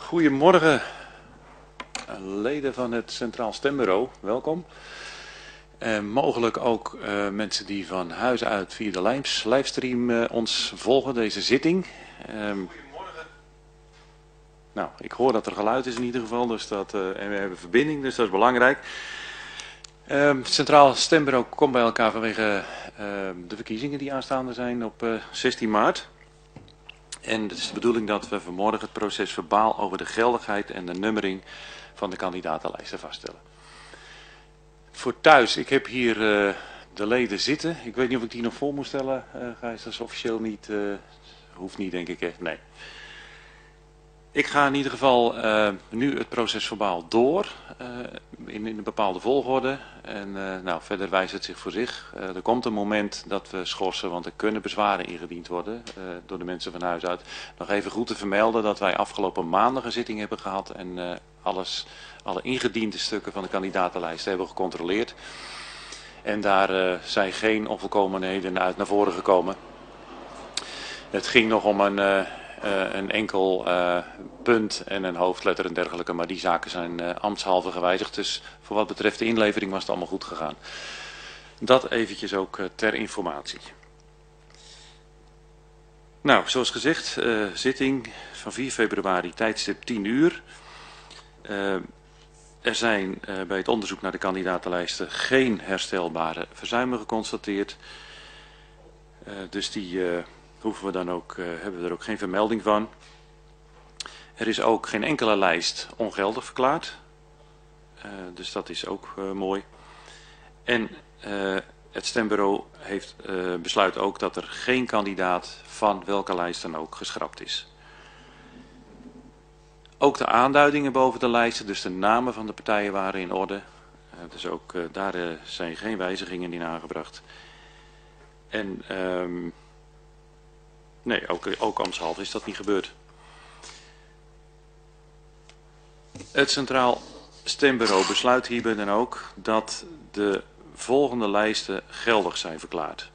Goedemorgen, leden van het Centraal Stembureau, welkom. Mogelijk ook mensen die van huis uit via de livestream ons volgen, deze zitting. Goedemorgen. Nou, ik hoor dat er geluid is in ieder geval, dus en we hebben verbinding, dus dat is belangrijk. Het Centraal Stembureau komt bij elkaar vanwege de verkiezingen die aanstaande zijn op 16 maart. En het is de bedoeling dat we vanmorgen het proces verbaal over de geldigheid en de nummering van de kandidatenlijsten vaststellen. Voor thuis, ik heb hier de leden zitten. Ik weet niet of ik die nog voor moet stellen, Gijs, dat is officieel niet, hoeft niet denk ik echt, nee. Ik ga in ieder geval nu het proces verbaal door, in een bepaalde volgorde. En verder wijst het zich voor zich. Er komt een moment dat we schorsen, want er kunnen bezwaren ingediend worden door de mensen van huis uit. Nog even goed te vermelden dat wij afgelopen maandag een zitting hebben gehad en alle ingediende stukken van de kandidatenlijst hebben gecontroleerd. En daar zijn geen onvolkomenheden uit naar voren gekomen. Het ging nog om een enkel punt en een hoofdletter en dergelijke, maar die zaken zijn ambtshalve gewijzigd. Dus voor wat betreft de inlevering was het allemaal goed gegaan. Dat eventjes ook ter informatie. Nou, zoals gezegd, zitting van 4 februari, tijdstip 10 uur. Er zijn bij het onderzoek naar de kandidatenlijsten geen herstelbare verzuimen geconstateerd. Dus die hoeven we dan ook, hebben we er ook geen vermelding van. Er is ook geen enkele lijst ongeldig verklaard. Dus dat is ook mooi. En het stembureau heeft besluit ook dat er geen kandidaat van welke lijst dan ook geschrapt is. Ook de aanduidingen boven de lijsten, dus de namen van de partijen waren in orde. Dus ook daar zijn geen wijzigingen in aangebracht. En nee, ook ambtshalve is dat niet gebeurd. Het Centraal Stembureau besluit hierbij dan ook dat de volgende lijsten geldig zijn verklaard.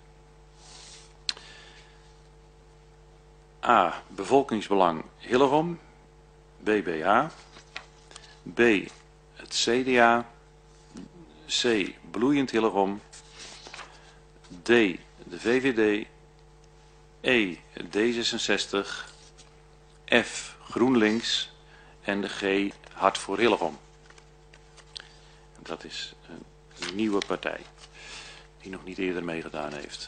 A. Bevolkingsbelang Hillegom, BBH. B. Het CDA. C. Bloeiend Hillegom. D. De VVD. E. D66. F. GroenLinks. En de G. Hart voor Hillegom. Dat is een nieuwe partij die nog niet eerder meegedaan heeft.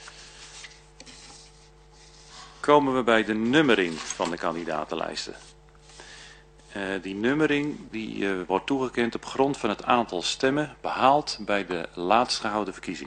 Komen we bij de nummering van de kandidatenlijsten. Die nummering wordt toegekend op grond van het aantal stemmen behaald bij de laatst gehouden verkiezing.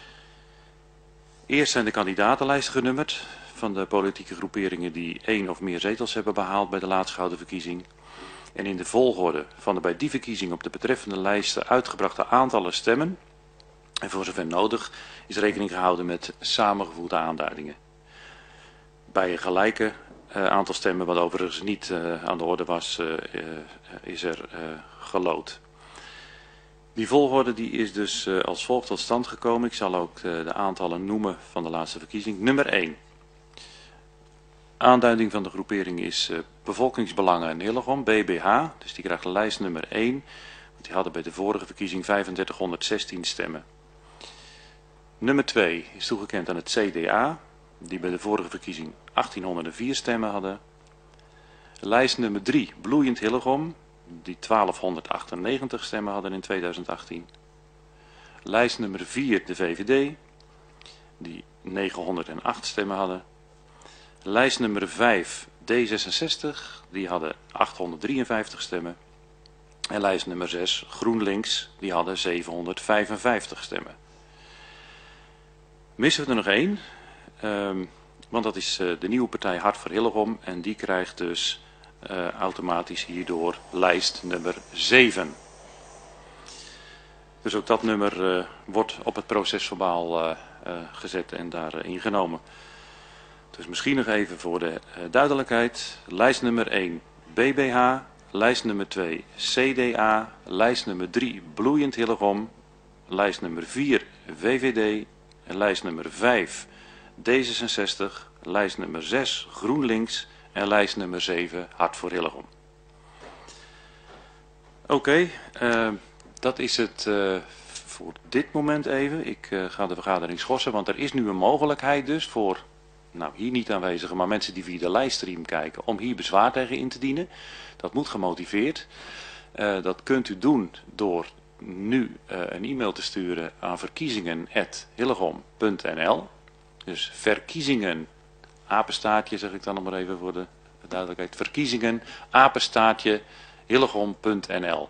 Eerst zijn de kandidatenlijsten genummerd van de politieke groeperingen die 1 of meer zetels hebben behaald bij de laatst gehouden verkiezing. En in de volgorde van de bij die verkiezing op de betreffende lijsten uitgebrachte aantallen stemmen. En voor zover nodig is rekening gehouden met samengevoegde aanduidingen. Bij een gelijke aantal stemmen, wat overigens niet aan de orde was, is er geloot. Die volgorde die is dus als volgt tot stand gekomen. Ik zal ook de aantallen noemen van de laatste verkiezing. Nummer 1. Aanduiding van de groepering is Bevolkingsbelangen in Hillegom, BBH. Dus die krijgt lijst nummer 1. Want die hadden bij de vorige verkiezing 3516 stemmen. Nummer 2 is toegekend aan het CDA. Die bij de vorige verkiezing 1804 stemmen hadden. Lijst nummer 3, Bloeiend Hillegom, die 1298 stemmen hadden in 2018. Lijst nummer 4, de VVD, die 908 stemmen hadden. Lijst nummer 5, D66, die hadden 853 stemmen. En lijst nummer 6, GroenLinks, die hadden 755 stemmen. Missen we er nog één? Want dat is de nieuwe partij Hart voor Hillegom en die krijgt dus automatisch hierdoor lijst nummer 7. Dus ook dat nummer wordt op het procesverbaal gezet en daar ingenomen. Dus misschien nog even voor de duidelijkheid. Lijst nummer 1 BBH, lijst nummer 2 CDA, lijst nummer 3 Bloeiend Hillegom, lijst nummer 4 VVD, lijst nummer 5 D66, lijst nummer 6 GroenLinks en lijst nummer 7 Hart voor Hillegom. Oké, dat is het voor dit moment even. Ik ga de vergadering schorsen, want er is nu een mogelijkheid dus voor, nou hier niet aanwezigen, maar mensen die via de livestream kijken, om hier bezwaar tegen in te dienen. Dat moet gemotiveerd. Dat kunt u doen door nu een e-mail te sturen aan verkiezingen@hillegom.nl. Dus verkiezingen, apenstaartje zeg ik dan nog maar even voor de duidelijkheid. Verkiezingen, apenstaartje, hillegom.nl.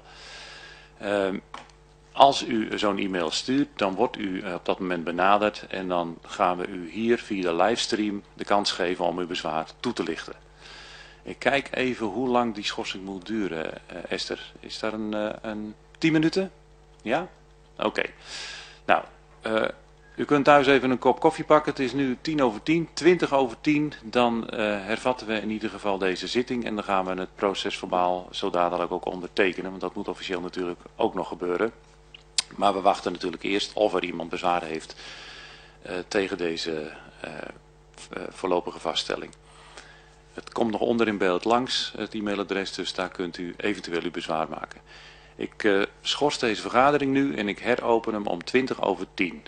Als u zo'n e-mail stuurt, dan wordt u op dat moment benaderd en dan gaan we u hier via de livestream de kans geven om uw bezwaar toe te lichten. Ik kijk even hoe lang die schorsing moet duren, Esther. Is daar een 10 minuten? Ja? Oké. Nou, u kunt thuis even een kop koffie pakken. Het is nu 10:10, 20:10. Dan hervatten we in ieder geval deze zitting. En dan gaan we het procesverbaal zo dadelijk ook ondertekenen. Want dat moet officieel natuurlijk ook nog gebeuren. Maar we wachten natuurlijk eerst of er iemand bezwaar heeft tegen deze voorlopige vaststelling. Het komt nog onder in beeld langs, het e-mailadres, dus daar kunt u eventueel uw bezwaar maken. Ik schors deze vergadering nu en ik heropen hem om 20:10.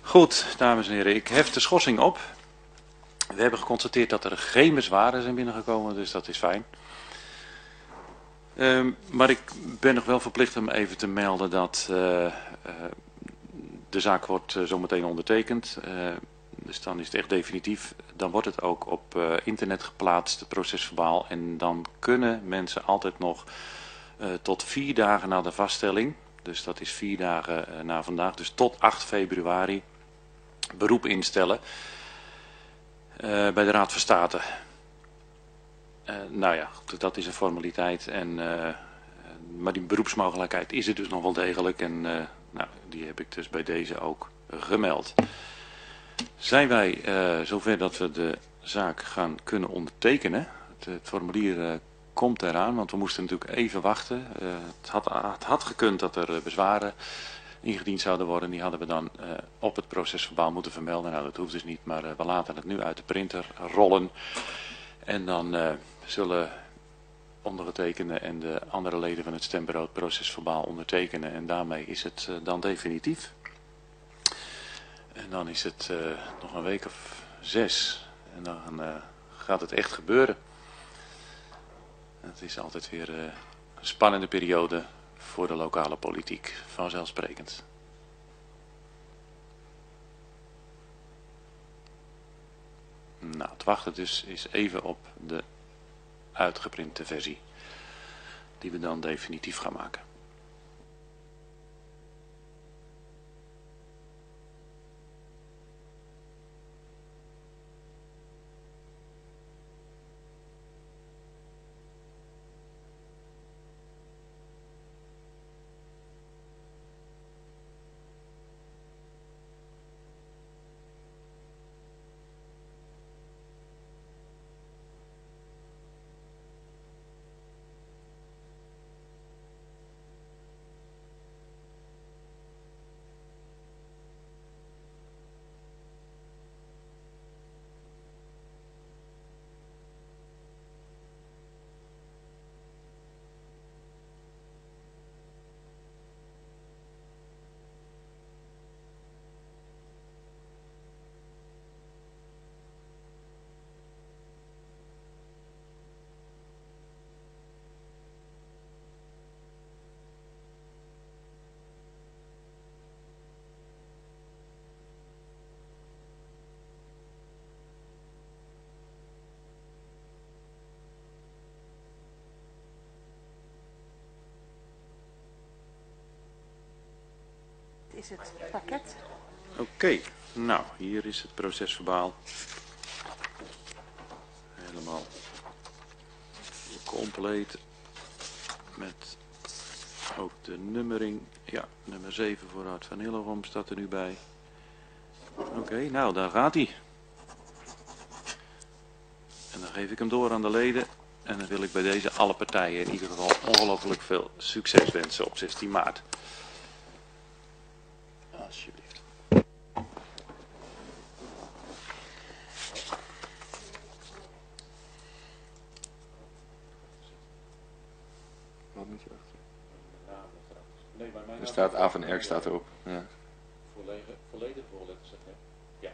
Goed, dames en heren, ik hef de schorsing op. We hebben geconstateerd dat er geen bezwaren zijn binnengekomen, dus dat is fijn. Maar ik ben nog wel verplicht om even te melden dat de zaak wordt zometeen ondertekend. Dus dan is het echt definitief. Dan wordt het ook op internet geplaatst, het procesverbaal. En dan kunnen mensen altijd nog tot 4 dagen na de vaststelling, dus dat is 4 dagen na vandaag, dus tot 8 februari, beroep instellen bij de Raad van State. Nou ja, dat is een formaliteit. Maar die beroepsmogelijkheid is er dus nog wel degelijk. En nou, die heb ik dus bij deze ook gemeld. Zijn wij zover dat we de zaak gaan kunnen ondertekenen? Het formulier komt eraan, want we moesten natuurlijk even wachten. Het had gekund dat er bezwaren ingediend zouden worden. Die hadden we dan op het procesverbaal moeten vermelden. Nou, dat hoeft dus niet, maar we laten het nu uit de printer rollen. En dan zullen ondergetekende en de andere leden van het stembureau het procesverbaal ondertekenen. En daarmee is het dan definitief. En dan is het nog een week of 6. En dan gaat het echt gebeuren. Het is altijd weer een spannende periode voor de lokale politiek. Vanzelfsprekend. Nou, het wachten dus is even op de uitgeprinte versie. Die we dan definitief gaan maken. Is het pakket? Oké, nou hier is het procesverbaal. Helemaal compleet met ook de nummering. Ja, nummer 7 voor Hart van Hillegom staat er nu bij. Oké, nou daar gaat hij. En dan geef ik hem door aan de leden. En dan wil ik bij deze alle partijen in ieder geval ongelooflijk veel succes wensen op 16 maart. Alsjeblieft. Wat moet je achter? Er staat A van Erk staat erop. Ja. Volledig voorletters. Ja.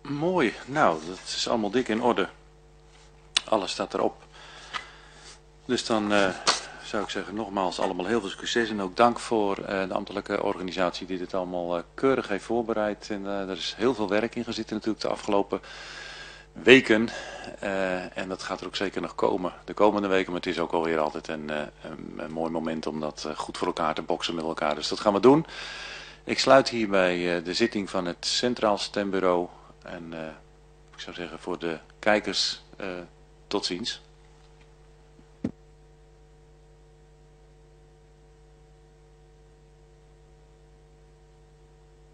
Mooi, nou, dat is allemaal dik in orde. Alles staat erop. Dus dan zou ik zeggen nogmaals allemaal heel veel succes en ook dank voor de ambtelijke organisatie die dit allemaal keurig heeft voorbereid. En er is heel veel werk in gezeten natuurlijk de afgelopen weken. En dat gaat er ook zeker nog komen de komende weken. Maar het is ook alweer altijd een mooi moment om dat goed voor elkaar te boksen met elkaar. Dus dat gaan we doen. Ik sluit hierbij de zitting van het Centraal Stembureau. En ik zou zeggen voor de kijkers tot ziens.